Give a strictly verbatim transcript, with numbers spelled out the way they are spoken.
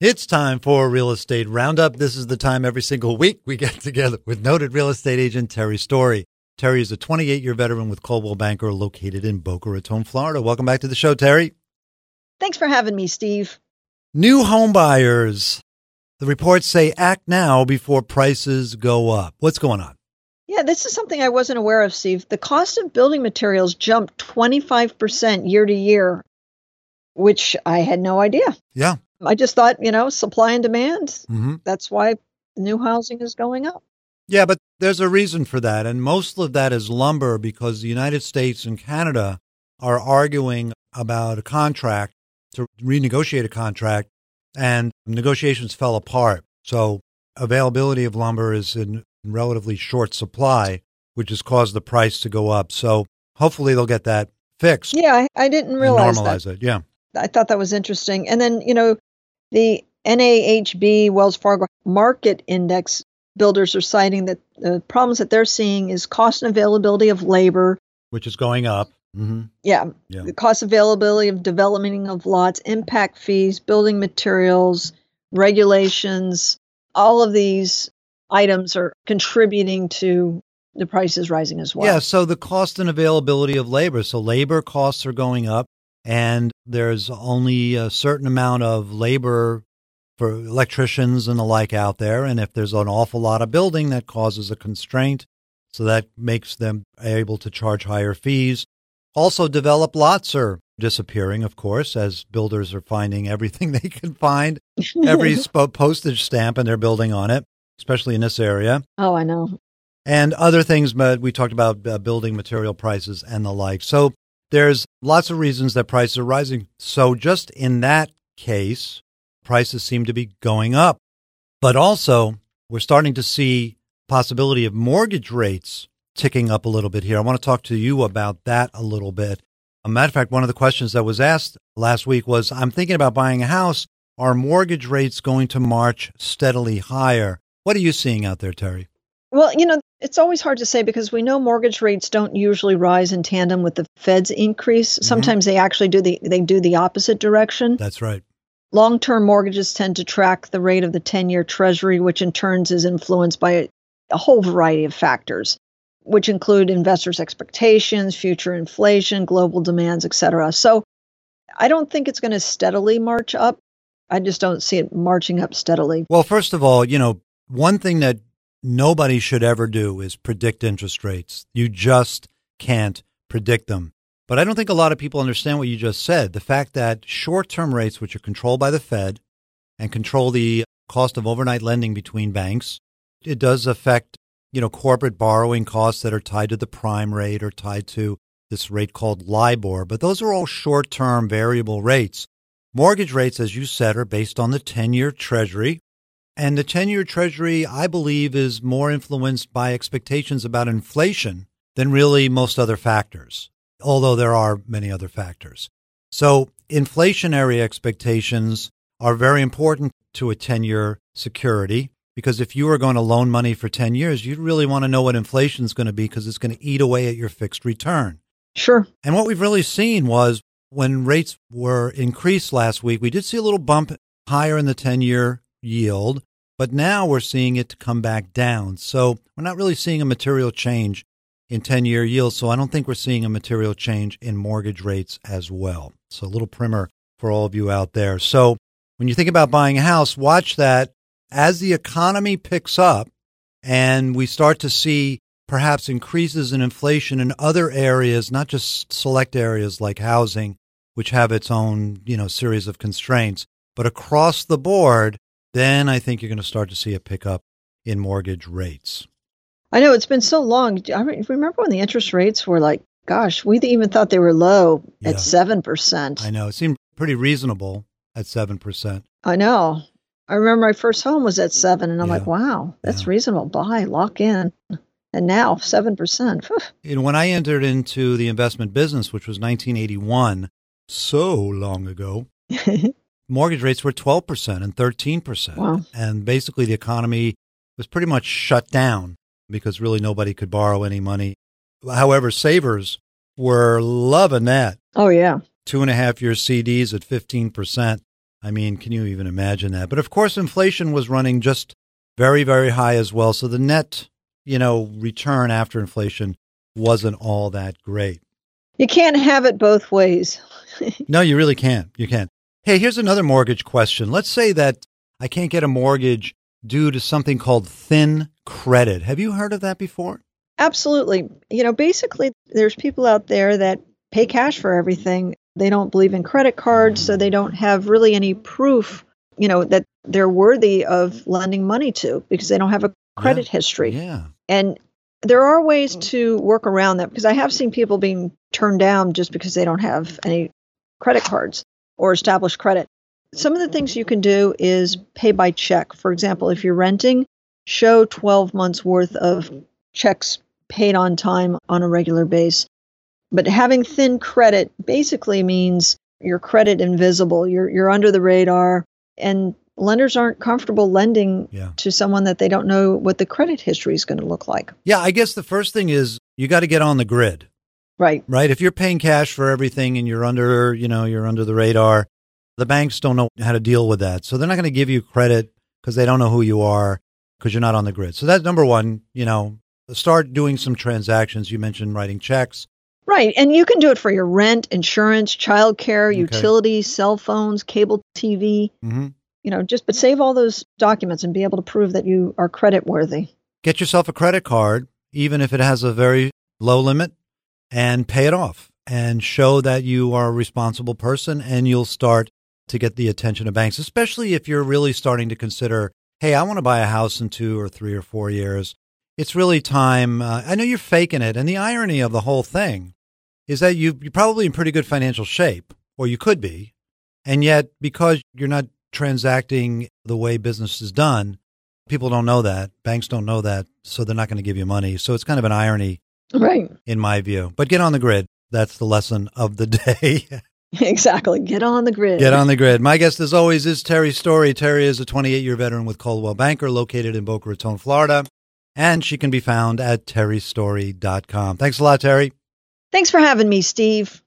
It's time for Real Estate Roundup. This is the time every single week we get together with noted real estate agent Terry Story. Terry is a twenty-eight-year veteran with Coldwell Banker located in Boca Raton, Florida. Welcome back to the show, Terry. Thanks for having me, Steve. New home buyers. The reports say act now before prices go up. What's going on? Yeah, this is something I wasn't aware of, Steve. The cost of building materials jumped twenty-five percent year to year, which I had no idea. Yeah. I just thought, you know, supply and demand. Mm-hmm. That's why new housing is going up. Yeah, but there's a reason for that. And most of that is lumber because the United States and Canada are arguing about a contract to renegotiate a contract, and negotiations fell apart. So availability of lumber is in relatively short supply, which has caused the price to go up. So hopefully they'll get that fixed. Yeah, I, I didn't realize and normalize that. it. Yeah. I thought that was interesting. And then, you know, the N A H B Wells Fargo Market Index builders are citing that the problems that they're seeing is cost and availability of labor, which is going up. Mm-hmm. Yeah, yeah. The cost availability of development of lots, impact fees, building materials, regulations, all of these items are contributing to the prices rising as well. Yeah, so the cost and availability of labor. So labor costs are going up, and there's only a certain amount of labor for electricians and the like out there. And if there's an awful lot of building, that causes a constraint. So that makes them able to charge higher fees. Also, developed lots are disappearing, of course, as builders are finding everything they can find, every sp- postage stamp, and they're building on it, especially in this area. Oh, I know. And other things, but we talked about uh, building material prices and the like. So there's lots of reasons that prices are rising. So just in that case, prices seem to be going up. But also, we're starting to see possibility of mortgage rates ticking up a little bit here. I want to talk to you about that a little bit. A matter of fact, one of the questions that was asked last week was, I'm thinking about buying a house. Are mortgage rates going to march steadily higher? What are you seeing out there, Terry? Well, you know, it's always hard to say because we know mortgage rates don't usually rise in tandem with the Fed's increase. Mm-hmm. Sometimes they actually do the they do the opposite direction. That's right. Long-term mortgages tend to track the rate of the ten-year Treasury, which in turn is influenced by a, a whole variety of factors, which include investors' expectations, future inflation, global demands, et cetera. So I don't think it's going to steadily march up. I just don't see it marching up steadily. Well, first of all, you know, one thing that nobody should ever do is predict interest rates. You just can't predict them. But I don't think a lot of people understand what you just said. The fact that short-term rates, which are controlled by the Fed and control the cost of overnight lending between banks, it does affect, you know, corporate borrowing costs that are tied to the prime rate or tied to this rate called LIBOR. But those are all short-term variable rates. Mortgage rates, as you said, are based on the ten-year Treasury. And the ten-year Treasury, I believe, is more influenced by expectations about inflation than really most other factors, although there are many other factors. So inflationary expectations are very important to a ten-year security because if you are going to loan money for ten years, you'd really want to know what inflation is going to be because it's going to eat away at your fixed return. Sure. And what we've really seen was when rates were increased last week, we did see a little bump higher in the ten-year yield, but now we're seeing it come back down. So we're not really seeing a material change in ten-year yields, so I don't think we're seeing a material change in mortgage rates as well. So a little primer for all of you out there. So when you think about buying a house, watch that as the economy picks up and we start to see perhaps increases in inflation in other areas, not just select areas like housing, which have its own, you know, series of constraints, but across the board, then I think you're going to start to see a pickup in mortgage rates. I know it's been so long. I remember when the interest rates were like, gosh, we even thought they were low yeah. at seven percent. I know. It seemed pretty reasonable at seven percent. I know. I remember my first home was at seven, and I'm yeah. like, wow, that's yeah. reasonable. Buy, lock in. And now seven percent. You know, when I entered into the investment business, which was nineteen eighty-one, so long ago, mortgage rates were twelve percent and thirteen percent. Wow. And basically the economy was pretty much shut down because really nobody could borrow any money. However, savers were loving that. Oh, yeah. Two and a half year C Ds at fifteen percent. I mean, can you even imagine that? But of course, inflation was running just very, very high as well. So the net, you know, return after inflation wasn't all that great. You can't have it both ways. No, you really can't. You can't. Hey, here's another mortgage question. Let's say that I can't get a mortgage due to something called thin credit. Have you heard of that before? Absolutely. You know, basically, there's people out there that pay cash for everything. They don't believe in credit cards, so they don't have really any proof, you know, that they're worthy of lending money to because they don't have a credit yeah. history. Yeah. And there are ways to work around that because I have seen people being turned down just because they don't have any credit cards or established credit. Some of the things you can do is pay by check. For example, if you're renting, show twelve months worth of checks paid on time on a regular basis. But having thin credit basically means your credit invisible. You're you're under the radar, and lenders aren't comfortable lending yeah. to someone that they don't know what the credit history is going to look like. Yeah, I guess the first thing is you got to get on the grid. Right. Right. If you're paying cash for everything and you're under, you know, you're under the radar, the banks don't know how to deal with that. So they're not going to give you credit because they don't know who you are because you're not on the grid. So that's number one, you know, start doing some transactions. You mentioned writing checks. Right. And you can do it for your rent, insurance, childcare, Okay. utilities, cell phones, cable T V. Mm-hmm. You know, just but save all those documents and be able to prove that you are credit worthy. Get yourself a credit card, even if it has a very low limit, and pay it off and show that you are a responsible person, and you'll start to get the attention of banks, especially if you're really starting to consider, hey, I want to buy a house in two or three or four years. It's really time. Uh, I know you're faking it. And the irony of the whole thing is that you, you're probably in pretty good financial shape, or you could be. And yet, because you're not transacting the way business is done, people don't know that. Banks don't know that. So they're not going to give you money. So it's kind of an irony, right, in my view. But get on the grid. That's the lesson of the day. Exactly. Get on the grid. Get on the grid. My guest, as always, is Terry Story. Terry is a twenty-eight-year veteran with Coldwell Banker, located in Boca Raton, Florida. And she can be found at terry story dot com. Thanks a lot, Terry. Thanks for having me, Steve.